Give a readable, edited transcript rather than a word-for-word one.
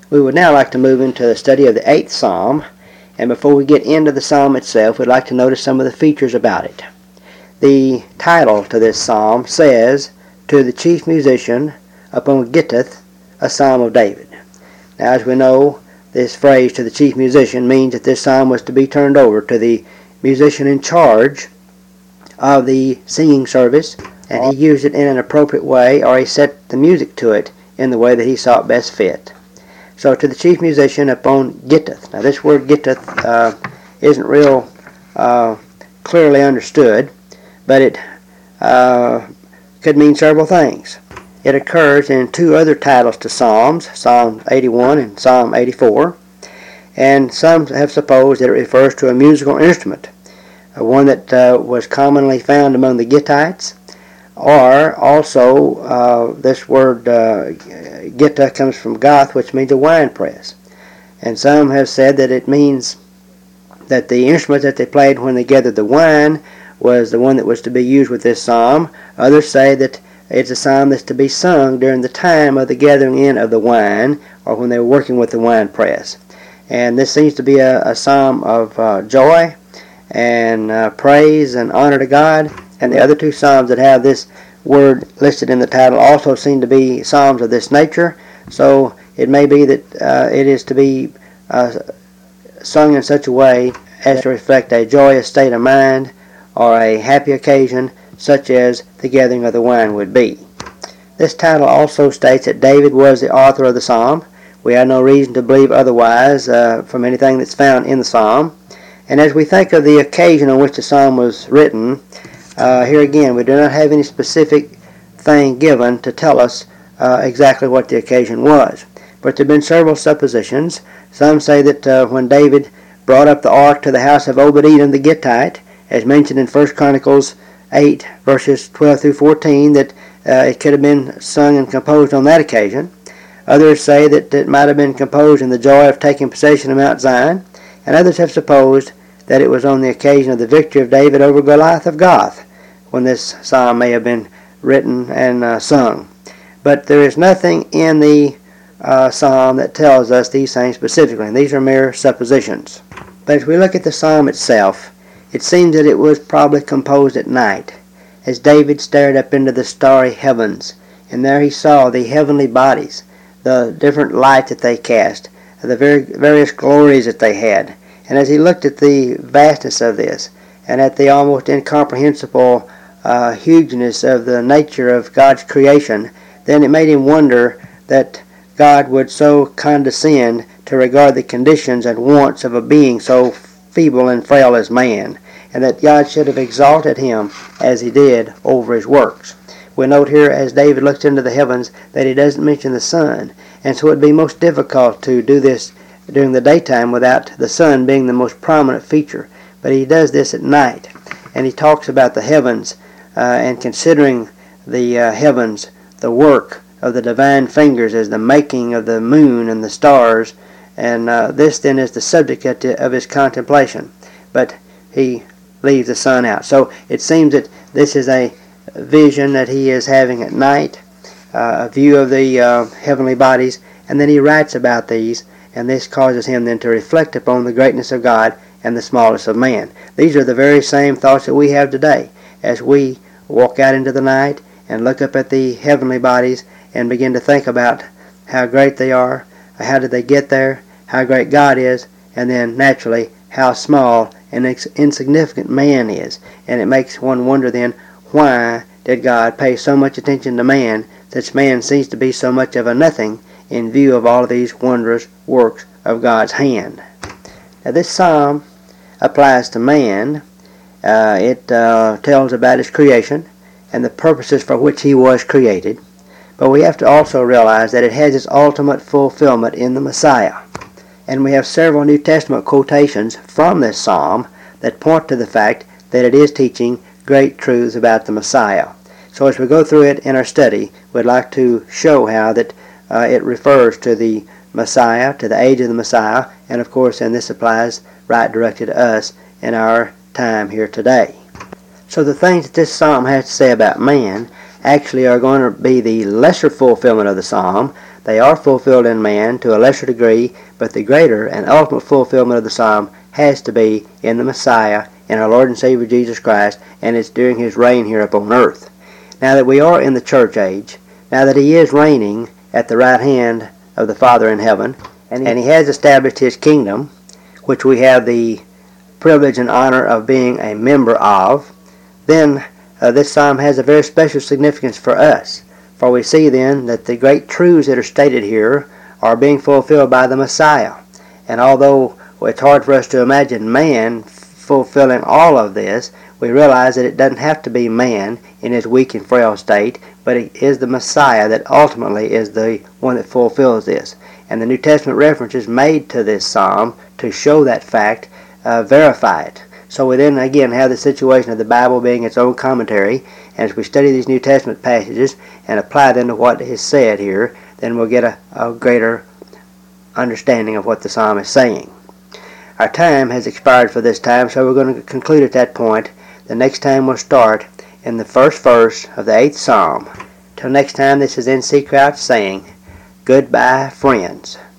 We would now like to move into the study of the 8th Psalm, and before we get into the psalm itself, we'd like to notice some of the features about it. The title to this psalm says, "To the chief musician upon Gittith, a psalm of David." Now, as we know, this phrase, "to the chief musician," means that this psalm was to be turned over to the musician in charge of the singing service, and he used it in an appropriate way, or he set the music to it in the way that he saw it best fit. So, to the chief musician upon Gittith. Now, this word Gittith isn't real clearly understood, but it could mean several things. It occurs in two other titles to Psalms, Psalm 81 and Psalm 84, and some have supposed that it refers to a musical instrument, one that was commonly found among the Gittites, or also this word Gittah comes from Goth, which means a wine press. And some have said that it means that the instrument that they played when they gathered the wine was the one that was to be used with this psalm. Others say that it's a psalm that's to be sung during the time of the gathering in of the wine, or when they were working with the wine press. And this seems to be a psalm of joy and praise and honor to God. And the other two psalms that have this word listed in the title also seem to be psalms of this nature. So it may be that it is to be sung in such a way as to reflect a joyous state of mind or a happy occasion, such as the gathering of the wine would be. This title also states that David was the author of the psalm. We have no reason to believe otherwise from anything that's found in the psalm. And as we think of the occasion on which the psalm was written, here again we do not have any specific thing given to tell us exactly what the occasion was. But there have been several suppositions. Some say that when David brought up the ark to the house of Obed-Edom the Gittite, as mentioned in 1 Chronicles 8, verses 12 through 14, that it could have been sung and composed on that occasion. Others say that it might have been composed in the joy of taking possession of Mount Zion, and others have supposed that it was on the occasion of the victory of David over Goliath of Gath, when this psalm may have been written and sung. But there is nothing in the psalm that tells us these things specifically, and these are mere suppositions. But as we look at the psalm itself, it seems that it was probably composed at night, as David stared up into the starry heavens, and there he saw the heavenly bodies, the different light that they cast, the various glories that they had. And as he looked at the vastness of this, and at the almost incomprehensible hugeness of the nature of God's creation, then it made him wonder that God would so condescend to regard the conditions and wants of a being so feeble and frail as man, and that God should have exalted him as he did over his works. We note here as David looks into the heavens that he doesn't mention the sun, and so it would be most difficult to do this during the daytime without the sun being the most prominent feature. But he does this at night, and he talks about the heavens and considering the heavens, the work of the divine fingers as the making of the moon and the stars, and this then is the subject of his contemplation. But he leaves the sun out. So it seems that this is a vision that he is having at night, a view of the heavenly bodies, and then he writes about these, and this causes him then to reflect upon the greatness of God and the smallness of man. These are the very same thoughts that we have today as we walk out into the night and look up at the heavenly bodies and begin to think about how great they are, how did they get there, how great God is, and then naturally how small and insignificant man is. And it makes one wonder then, why did God pay so much attention to man, since man seems to be so much of a nothing in view of all of these wondrous works of God's hand. Now this psalm applies to man. It tells about his creation and the purposes for which he was created. But we have to also realize that it has its ultimate fulfillment in the Messiah. And we have several New Testament quotations from this psalm that point to the fact that it is teaching great truths about the Messiah. So as we go through it in our study, we'd like to show how that it refers to the Messiah, to the age of the Messiah, and of course, and this applies right directly to us in our time here today. So the things that this psalm has to say about man actually are going to be the lesser fulfillment of the psalm. They are fulfilled in man to a lesser degree, but the greater and ultimate fulfillment of the psalm has to be in the Messiah, in our Lord and Savior Jesus Christ, and it's during his reign here upon earth. Now that we are in the church age, now that he is reigning at the right hand of the Father in heaven, and he has established his kingdom, which we have the privilege and honor of being a member of, then this psalm has a very special significance for us. For we see then that the great truths that are stated here are being fulfilled by the Messiah. And although it's hard for us to imagine man fulfilling all of this, we realize that it doesn't have to be man in his weak and frail state, but it is the Messiah that ultimately is the one that fulfills this. And the New Testament references made to this psalm to show that fact verify it. So we then again have the situation of the Bible being its own commentary, and as we study these New Testament passages and apply them to what is said here, then we'll get a greater understanding of what the psalm is saying. Our time has expired for this time, so we're going to conclude at that point. The next time we'll start in the first verse of the 8th Psalm. Till next time, this is N.C. Crouch saying, goodbye, friends.